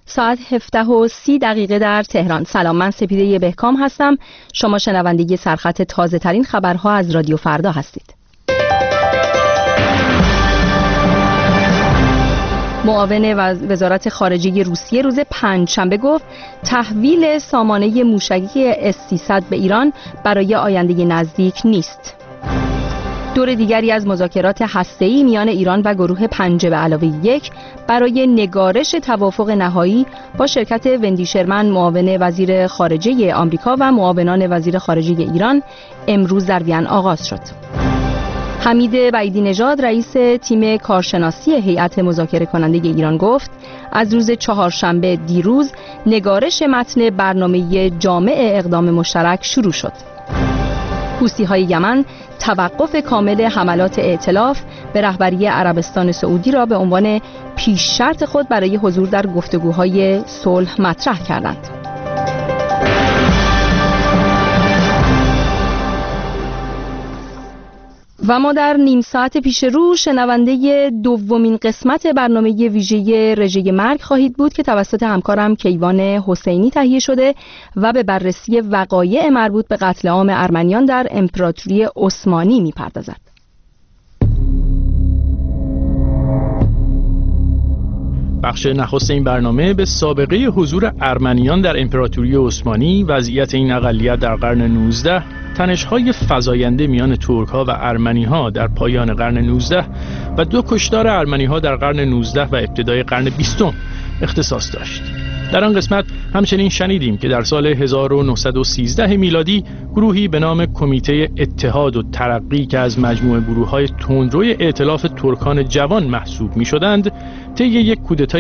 ساعت 17:30 در تهران. سلام، من سپیده بهکام هستم. شما شنونده سرخط تازه ترین خبرها از رادیو فردا هستید. معاون وزارت خارجه روسیه روز پنجشنبه گفت تحویل سامانه موشکی S-300 به ایران برای آینده نزدیک نیست. دور دیگری از مذاکرات هسته‌ای میان ایران و گروه 5+1 برای نگارش توافق نهایی با شرکت وندی شرمن معاون وزیر خارجه آمریکا و معاونان وزیر خارجه ایران امروز در وین آغاز شد. حمید بعیدی نژاد رئیس تیم کارشناسی هیئت مذاکره کننده ایران گفت از روز چهارشنبه دیروز نگارش متن برنامه جامع اقدام مشترک شروع شد. حوثی‌های یمن توقف کامل حملات ائتلاف به رهبری عربستان سعودی را به عنوان پیش شرط خود برای حضور در گفتگوهای صلح مطرح کردند. و ما در نیم ساعت پیش رو شنونده دومین قسمت برنامه ویژه رژه مرگ خواهید بود که توسط همکارم کیوان حسینی تهیه شده و به بررسی وقایع مربوط به قتل عام ارمنیان در امپراتوری عثمانی می‌پردازد. بخش نخست این برنامه به سابقه حضور ارمنیان در امپراتوری عثمانی، وضعیت این اقلیت در قرن 19، تنش‌های فزاینده میان ترک‌ها و ارمنی‌ها در پایان قرن 19 و 2 کشتار ارمنی‌ها در قرن 19 و ابتدای قرن 20 اختصاص داشت. در آن قسمت همچنین شنیدیم که در سال 1913 میلادی گروهی به نام کمیته اتحاد و ترقی که از مجموعه گروه‌های تندروی ائتلاف ترکان جوان محسوب می‌شدند، طی یک کودتای